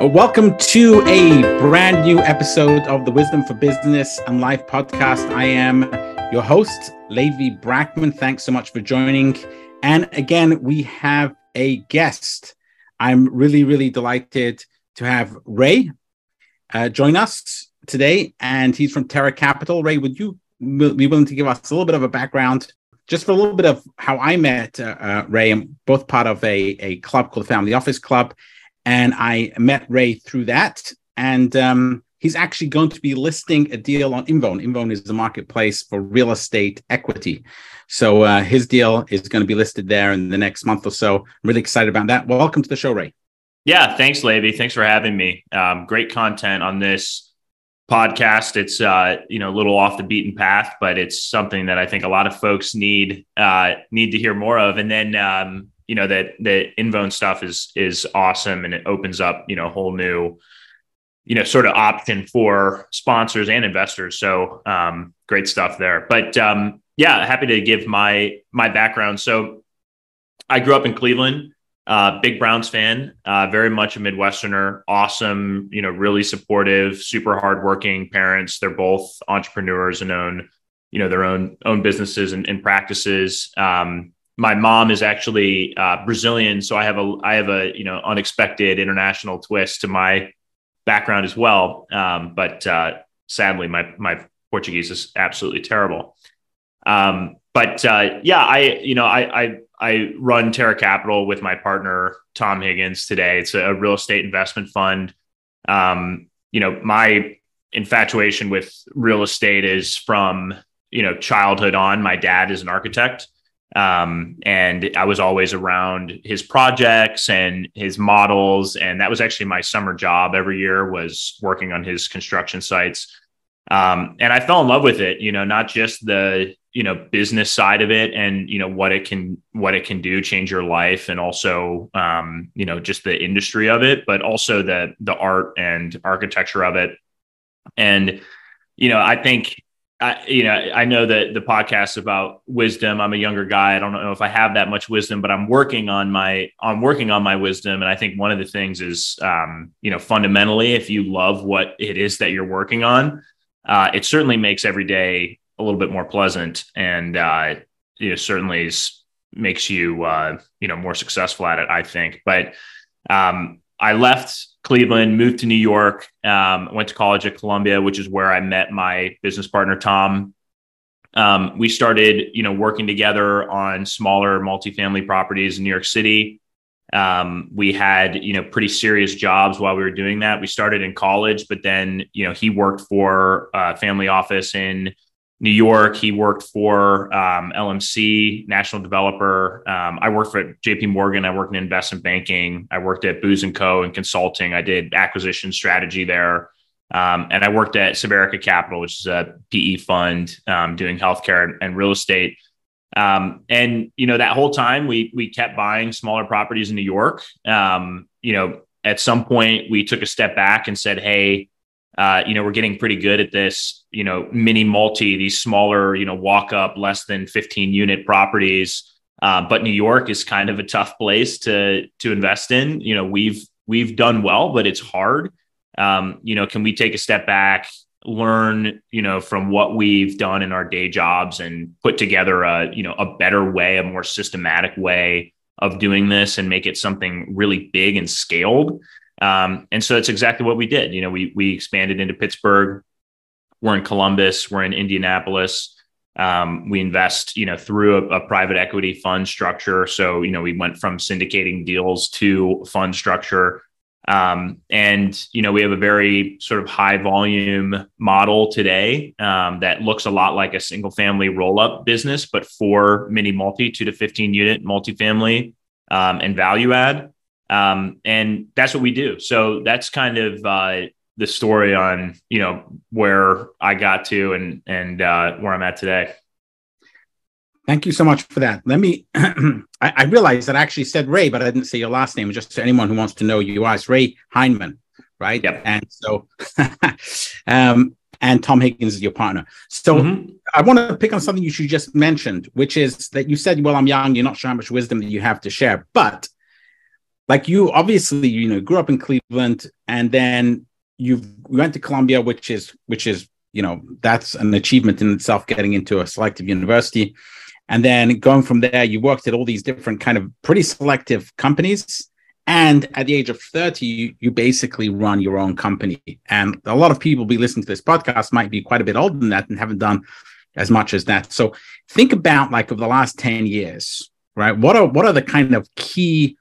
Welcome to a brand new episode of the Wisdom for Business and Life podcast. I am your host, Levi Brackman. Thanks so much for joining. And again, we have a guest. I'm really delighted to have Ray join us today. And he's from Terra Capital. Ray, would you be willing to give us a little bit of a background, just for a little bit of how I met Ray? I'm both part of a club called the Family Office Club. And I met Ray through that. And he's actually going to be listing a deal on Invone. Invone is the marketplace for real estate equity. So his deal is going to be listed there in the next month or so. I'm really excited about that. Welcome to the show, Ray. Yeah, thanks, Levi. Thanks for having me. Great content on this podcast. It's a little off the beaten path, but it's something that I think a lot of folks need to hear more of. And then that the Invone stuff is awesome, and it opens up, a whole new, sort of option for sponsors and investors. So great stuff there. But happy to give my background. So I grew up in Cleveland, big Browns fan, very much a Midwesterner, awesome, really supportive, super hardworking parents. They're both entrepreneurs and own, their own businesses and practices. My mom is actually Brazilian, so I have a unexpected international twist to my background as well. But sadly, my Portuguese is absolutely terrible. I run Terra Capital with my partner Tom Higgins today. It's a real estate investment fund. My infatuation with real estate is from childhood on. My dad is an architect. And I was always around his projects and his models. And that was actually my summer job every year, was working on his construction sites. And I fell in love with it, not just the, business side of it and, what it can do, change your life. And also, just the industry of it, but also the art and architecture of it. And, I think, I know that the podcast about wisdom, I'm a younger guy. I don't know if I have that much wisdom, but I'm working on my wisdom. And I think one of the things is, fundamentally, if you love what it is that you're working on, it certainly makes every day a little bit more pleasant, and certainly makes you more successful at it, I think. But I left Cleveland, moved to New York, went to college at Columbia, which is where I met my business partner, Tom. We started, working together on smaller multifamily properties in New York City. We had, pretty serious jobs while we were doing that. We started in college, but then, he worked for a family office in New York. He worked for LMC, national developer. I worked for JP Morgan. I worked in investment banking. I worked at Booz & Co. in consulting. I did acquisition strategy there. And I worked at Severica Capital, which is a PE fund, doing healthcare and real estate. And, that whole time we kept buying smaller properties in New York. At some point we took a step back and said, hey, we're getting pretty good at this, mini multi, these smaller, walk up less than 15 unit properties. But New York is kind of a tough place to invest in. We've done well, but it's hard. Can we take a step back, learn, from what we've done in our day jobs and put together a better way, a more systematic way of doing this and make it something really big and scaled. And so that's exactly what we did. We expanded into Pittsburgh. We're in Columbus. We're in Indianapolis. We invest, through a private equity fund structure. So, we went from syndicating deals to fund structure. We have a very sort of high volume model today that looks a lot like a single family roll up business, but for mini multi 2 to 15 unit multifamily and value add. And that's what we do. So that's kind of the story on, where I got to and where I'm at today. Thank you so much for that. Let me, I realized that I actually said Ray, but I didn't say your last name. Just to anyone who wants to know you are, it's Ray Heineman, right? Yep. And so, and Tom Higgins is your partner. So I want to pick on something you just mentioned, which is that you said, well, I'm young, you're not sure how much wisdom that you have to share, but like you obviously, grew up in Cleveland, and then you went to Columbia, which is, that's an achievement in itself, getting into a selective university. And then going from there, you worked at all these different kind of pretty selective companies. And at the age of 30, you basically run your own company. And a lot of people be listening to this podcast might be quite a bit older than that and haven't done as much as that. So think about, like, over the last 10 years, right? What are the kind of key,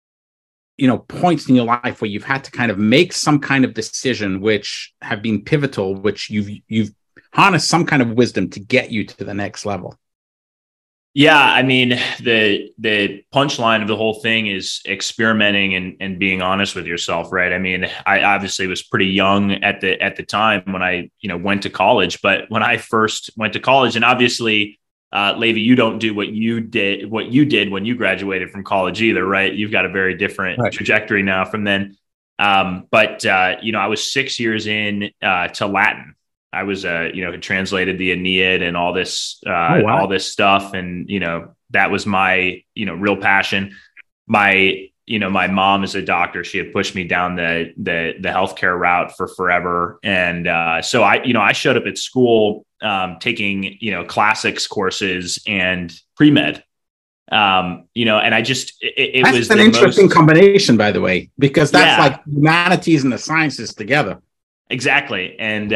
points in your life where you've had to kind of make some kind of decision which have been pivotal, which you've harnessed some kind of wisdom to get you to the next level? Yeah, I mean, the punchline of the whole thing is experimenting and being honest with yourself, right? I mean, I obviously was pretty young at the time when I, went to college, but when I first went to college, and obviously, Levi, you don't do what you did when you graduated from college either, right? You've got a very different trajectory now from then. But I was 6 years in to Latin. I was, had translated the Aeneid and all this, all this stuff. And, that was my, real passion. My mom is a doctor. She had pushed me down the healthcare route for forever. And so I showed up at school taking, classics courses and pre-med. And I just, it was an interesting combination, by the way, because that's like humanities and the sciences together. Exactly. And,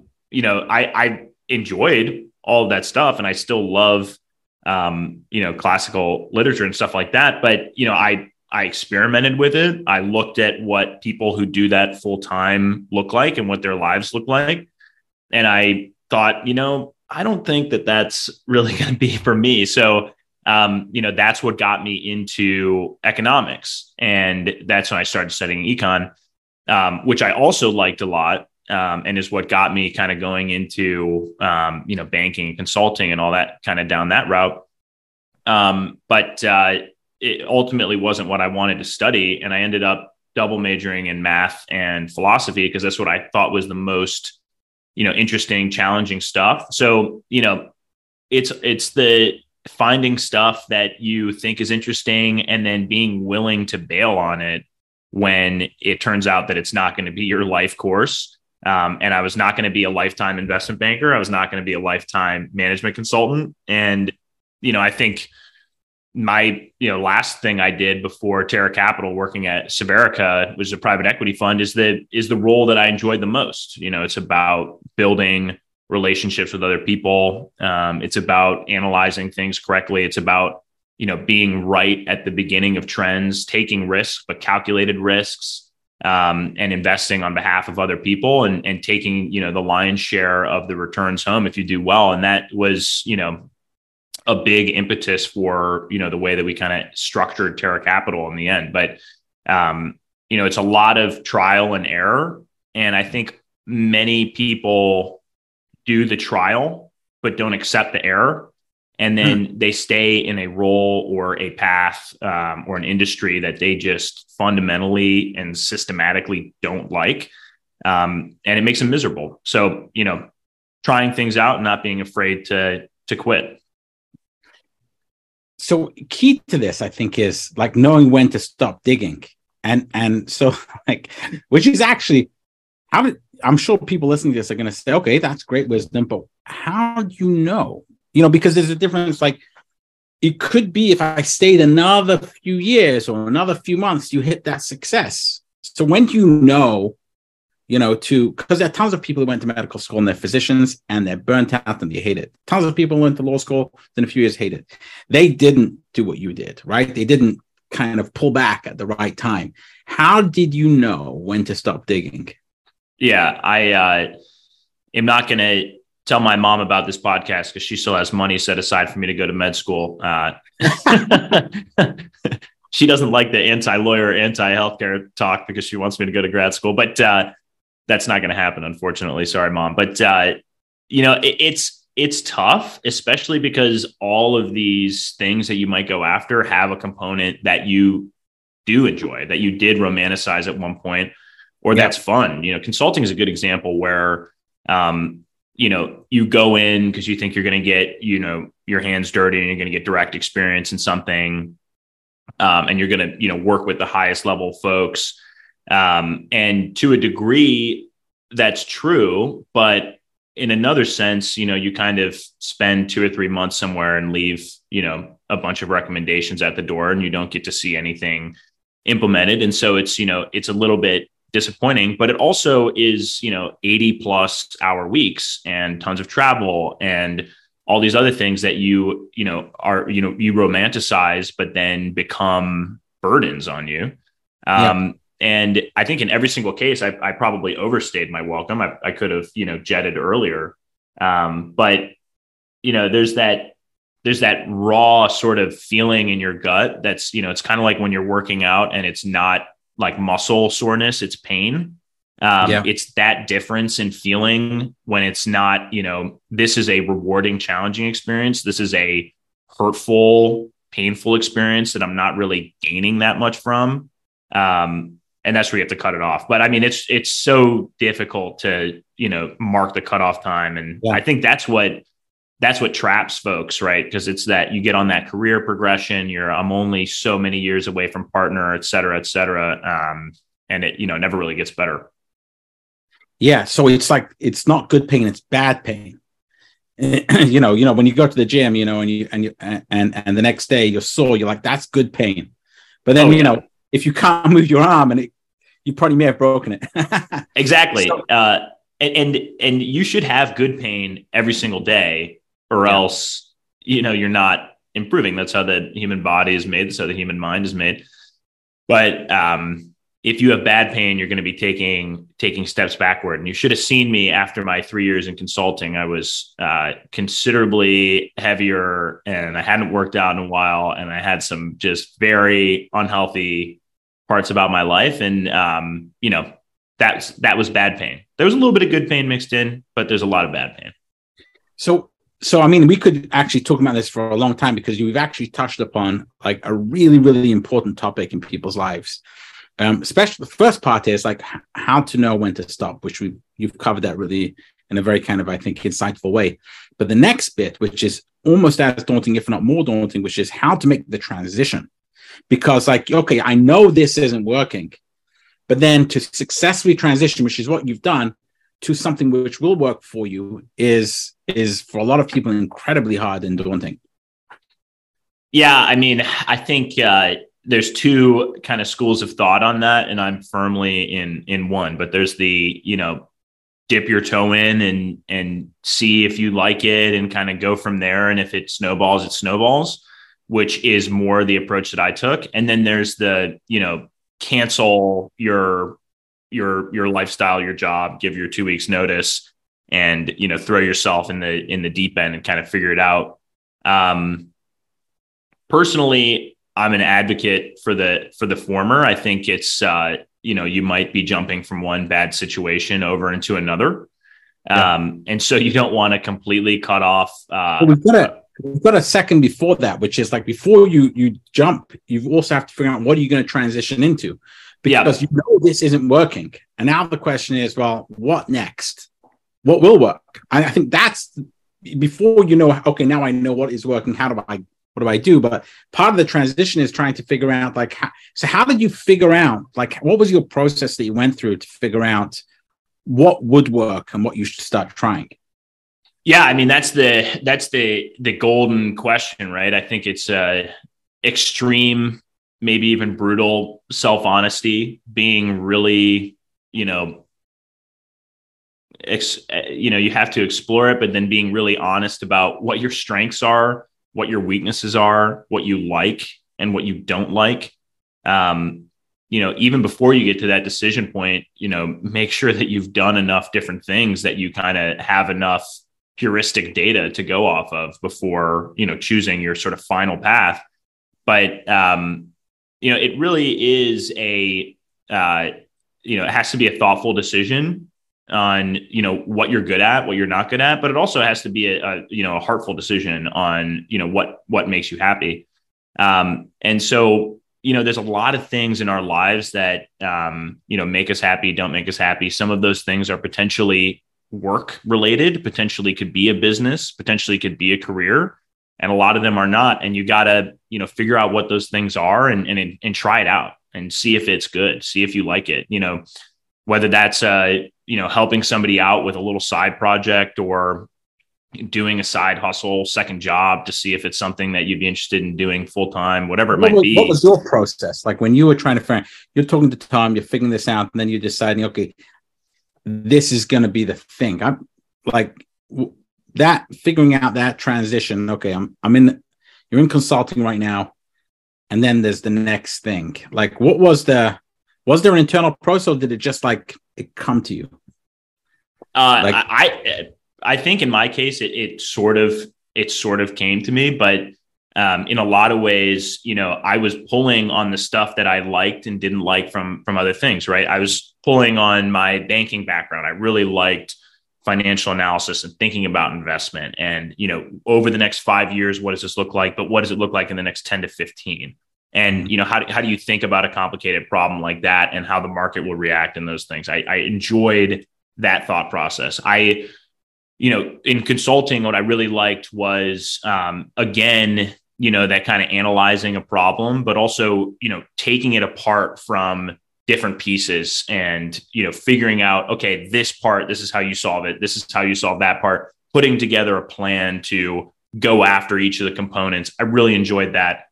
I enjoyed all of that stuff, and I still love, classical literature and stuff like that. But, I experimented with it. I looked at what people who do that full time look like and what their lives look like. And I thought, I don't think that that's really going to be for me. So, that's what got me into economics. And that's when I started studying econ, which I also liked a lot. And is what got me kind of going into, banking and consulting and all that, kind of down that route. But it ultimately wasn't what I wanted to study. And I ended up double majoring in math and philosophy because that's what I thought was the most, interesting, challenging stuff. So, it's the finding stuff that you think is interesting and then being willing to bail on it when it turns out that it's not going to be your life course. And I was not going to be a lifetime investment banker. I was not going to be a lifetime management consultant. And, I think my, last thing I did before Terra Capital, working at Seberica, which is a private equity fund, is the role that I enjoyed the most. It's about building relationships with other people. It's about analyzing things correctly. It's about, being right at the beginning of trends, taking risks, but calculated risks. And investing on behalf of other people and taking, the lion's share of the returns home if you do well. And that was, a big impetus for, the way that we kind of structured Terra Capital in the end. But, it's a lot of trial and error. And I think many people do the trial, but don't accept the error. And then they stay in a role or a path or an industry that they just fundamentally and systematically don't like. And it makes them miserable. So, trying things out and not being afraid to quit. So key to this, I think, is like knowing when to stop digging. And so, like, which is actually, I'm sure people listening to this are going to say, okay, that's great wisdom, but how do you know? Because there's a difference. Like, it could be if I stayed another few years or another few months, you hit that success. So when do you know, because there are tons of people who went to medical school and they're physicians and they're burnt out and they hate it. Tons of people who went to law school, then a few years hate it. They didn't do what you did, right? They didn't kind of pull back at the right time. How did you know when to stop digging? Yeah, I am not going to tell my mom about this podcast because she still has money set aside for me to go to med school. She doesn't like the anti-lawyer, anti-healthcare talk because she wants me to go to grad school, but that's not going to happen, unfortunately. Sorry, Mom. But, it's tough, especially because all of these things that you might go after have a component that you do enjoy, that you did romanticize at one point, or that's fun. Consulting is a good example where, you go in because you think you're going to get, your hands dirty and you're going to get direct experience in something. and you're going to, work with the highest level folks. And to a degree, that's true. But in another sense, you kind of spend 2 or 3 months somewhere and leave, a bunch of recommendations at the door, and you don't get to see anything implemented. And so it's, it's a little bit disappointing, but it also is, 80 plus hour weeks and tons of travel and all these other things that you romanticize, but then become burdens on you. And I think in every single case, I probably overstayed my welcome. I could have, jetted earlier. But, there's that raw sort of feeling in your gut. That's, it's kind of like when you're working out and it's not like muscle soreness, it's pain. It's that difference in feeling when it's not, this is a rewarding, challenging experience. This is a hurtful, painful experience that I'm not really gaining that much from. And that's where you have to cut it off. But I mean, it's so difficult to, mark the cutoff time. And I think that's what traps folks, right? Because it's that you get on that career progression. I'm only so many years away from partner, et cetera, et cetera. And it, never really gets better. Yeah. So it's like, it's not good pain, it's bad pain. When you go to the gym, and the next day you're sore, you're like, that's good pain. But then, if you can't move your arm you probably may have broken it. Exactly. So, and you should have good pain every single day, or else, you're not improving. That's how the human body is made. That's how the human mind is made. But if you have bad pain, you're going to be taking steps backward. And you should have seen me after my 3 years in consulting. I was considerably heavier, and I hadn't worked out in a while, and I had some just very unhealthy parts about my life. And, that was bad pain. There was a little bit of good pain mixed in, but there's a lot of bad pain. So, I mean, we could actually talk about this for a long time, because you've actually touched upon like a really, really important topic in people's lives. Especially the first part is like how to know when to stop, which you've covered that really in a very kind of, I think, insightful way. But the next bit, which is almost as daunting, if not more daunting, which is how to make the transition. Because like, okay, I know this isn't working, but then to successfully transition, which is what you've done, to something which will work for you is for a lot of people incredibly hard and daunting. Yeah, I mean, I think there's two kind of schools of thought on that, and I'm firmly in one. But there's the, dip your toe in and see if you like it and kind of go from there. And if it snowballs, it snowballs, which is more the approach that I took. And then there's the, cancel your lifestyle, your job, give your 2 weeks notice, and, throw yourself in the deep end and kind of figure it out. Personally, I'm an advocate for the former. I think it's, you might be jumping from one bad situation over into another. And so you don't want to completely cut off. We've got a second before that, which is like, before you jump, you also have to figure out what are you going to transition into, because this isn't working. And now the question is, well, what next? What will work? I think that's before, okay, now I know what is working. What do I do? But part of the transition is trying to figure out like, how did you figure out, like, what was your process that you went through to figure out what would work and what you should start trying? Yeah, I mean, that's the golden question, right? I think it's extreme, maybe even brutal self-honesty, being really, you have to explore it, but then being really honest about what your strengths are, what your weaknesses are, what you like and what you don't like. Even before you get to that decision point, make sure that you've done enough different things that you kind of have enough heuristic data to go off of before, choosing your sort of final path. But, it really is it has to be a thoughtful decision on, what you're good at, what you're not good at, but it also has to be a heartful decision on, what makes you happy. And so, there's a lot of things in our lives that, make us happy, don't make us happy. Some of those things are potentially work related, potentially could be a business, potentially could be a career. and a lot of them are not. And you got to, figure out what those things are and try it out and see if it's good, see if you like it, whether that's, helping somebody out with a little side project or doing a side hustle, second job to see if it's something that you'd be interested in doing full time, whatever it might be. What was your process? Like when you were trying to find, you're talking to Tom, you're figuring this out, and then you're deciding, okay, this is going to be the thing. I'm like that, figuring out that transition. Okay, you're in consulting right now. And then there's the next thing. Like was there an internal process, or did it just like it come to you? I think in my case, it sort of came to me, but in a lot of ways, I was pulling on the stuff that I liked and didn't like from other things, right? I was pulling on my banking background. I really liked financial analysis and thinking about investment and, over the next 5 years, what does this look like? But what does it look like in the next 10 to 15? And, how do you think about a complicated problem like that and how the market will react in those things? I enjoyed that thought process. In consulting, what I really liked was, again, that kind of analyzing a problem, but also, taking it apart from different pieces and, figuring out, okay, this part, this is how you solve it. This is how you solve that part, putting together a plan to go after each of the components. I really enjoyed that.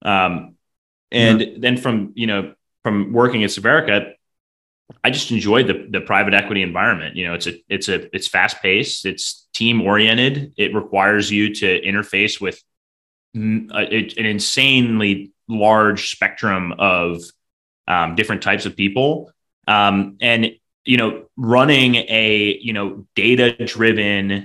Then from working at Severica, I just enjoyed the private equity environment. It's fast paced, it's team oriented. It requires you to interface with an insanely large spectrum of different types of people. And, running a, data driven,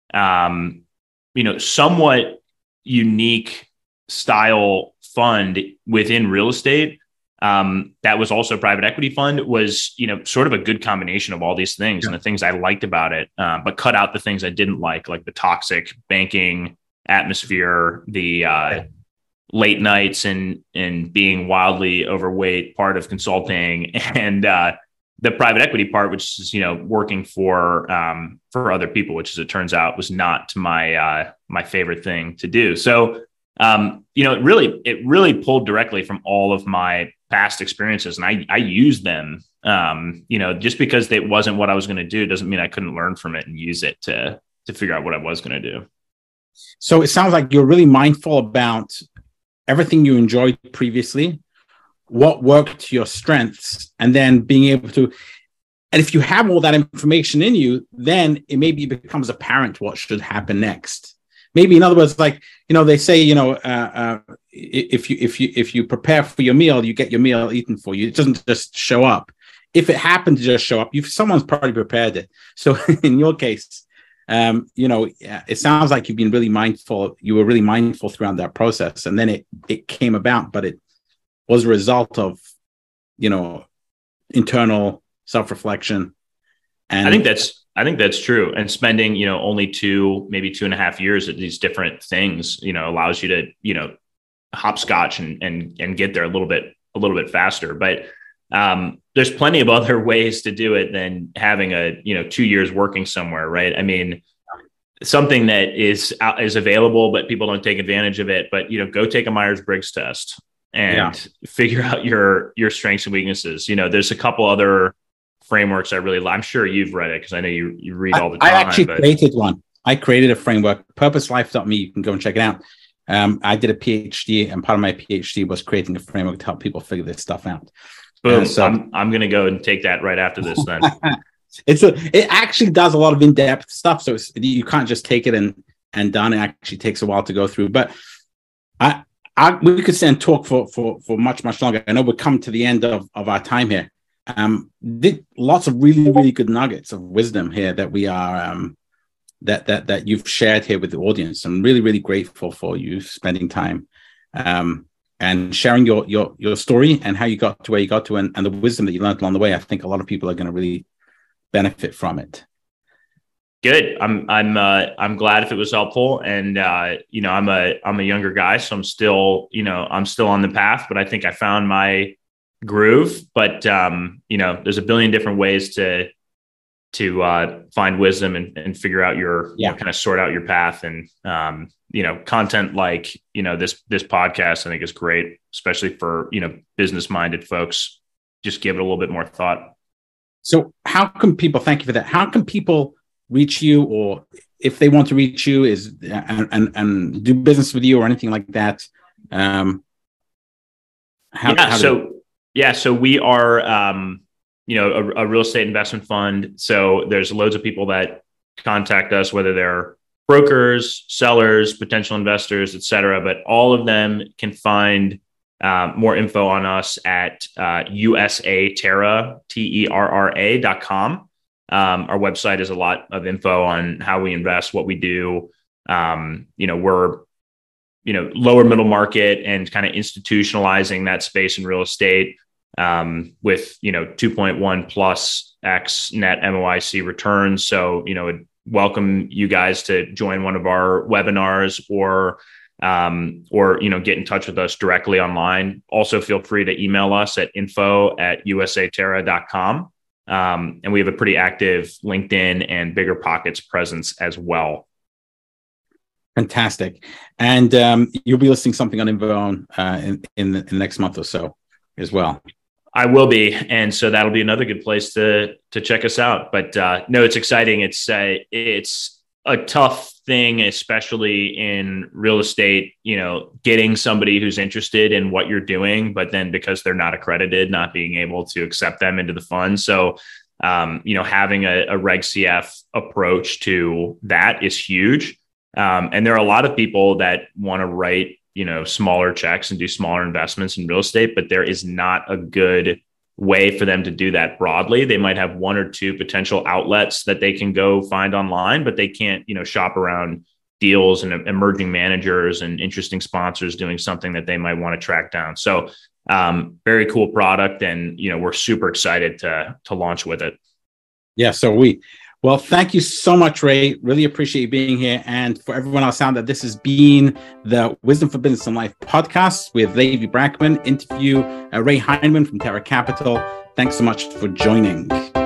somewhat unique style fund within real estate, that was also a private equity fund was, sort of a good combination of all these things and the things I liked about it, but cut out the things I didn't like the toxic banking atmosphere, the late nights and being wildly overweight part of consulting, and the private equity part, which is, working for other people, which as it turns out was not my favorite thing to do. So, it really pulled directly from all of my past experiences, and I used them. Just because it wasn't what I was going to do doesn't mean I couldn't learn from it and use it to figure out what I was going to do. So it sounds like you're really mindful about everything you enjoyed previously, what worked to your strengths, and then being able to. And if you have all that information in you, then it maybe becomes apparent what should happen next. Maybe, in other words, they say, if you prepare for your meal, you get your meal eaten for you. It doesn't just show up. If it happened to just show up, someone's probably prepared it. So in your case, it sounds like you've been really mindful. You were really mindful throughout that process, and then it came about, but it was a result of, internal self-reflection. And I think that's true. And spending, only maybe 2.5 years at these different things, allows you to, hopscotch and get there a little bit faster. But there's plenty of other ways to do it than having 2 years working somewhere, right? I mean, something that is available, but people don't take advantage of it. But go take a Myers-Briggs test and figure out your strengths and weaknesses. There's a couple other frameworks I'm sure you've read it because I know you read all the time. I actually created one. I created a framework, purposelife.me. You can go and check it out. I did a PhD, and part of my PhD was creating a framework to help people figure this stuff out. Boom. So I'm going to go and take that right after this then. It actually does a lot of in-depth stuff. So you can't just take it and done. It actually takes a while to go through. But we could sit and talk for much, much longer. I know we're coming to the end of our time here. Did lots of really, really good nuggets of wisdom here that we are that you've shared here with the audience. I'm really, really grateful for you spending time and sharing your story and how you got to where you got to and the wisdom that you learned along the way. I think a lot of people are going to really benefit from it. Good. I'm glad if it was helpful. And I'm a younger guy, so I'm still on the path, but I think I found my groove. But there's a billion different ways to find wisdom and figure out your kind of sort out your path. And content like this podcast I think is great, especially for business minded folks. Just give it a little bit more thought. So how can people, thank you for that, how can people reach you, or if they want to reach you and do business with you or anything like that? So we are a real estate investment fund. So there's loads of people that contact us, whether they're brokers, sellers, potential investors, et cetera. But all of them can find more info on us at usaterra.com. Our website is a lot of info on how we invest, what we do. We're lower middle market and kind of institutionalizing that space in real estate with 2.1 plus X net MOIC returns. So I'd welcome you guys to join one of our webinars or get in touch with us directly online. Also, feel free to email us at info@usaterra.com. And we have a pretty active LinkedIn and Bigger Pockets presence as well. Fantastic. And you'll be listing something on Invone in the next month or so as well. I will be. And so that'll be another good place to check us out. But no, it's exciting. It's a tough thing, especially in real estate, getting somebody who's interested in what you're doing, but then because they're not accredited, not being able to accept them into the fund. So, having a Reg CF approach to that is huge. And there are a lot of people that want to write, smaller checks and do smaller investments in real estate, but there is not a good way for them to do that broadly. They might have one or two potential outlets that they can go find online, but they can't, shop around deals and emerging managers and interesting sponsors doing something that they might want to track down. So very cool product. And, we're super excited to launch with it. Yeah. Well, thank you so much, Ray. Really appreciate you being here. And for everyone else out there, this has been the Wisdom for Business and Life podcast with Levy Brackman, interview Ray Heineman from Terra Capital. Thanks so much for joining.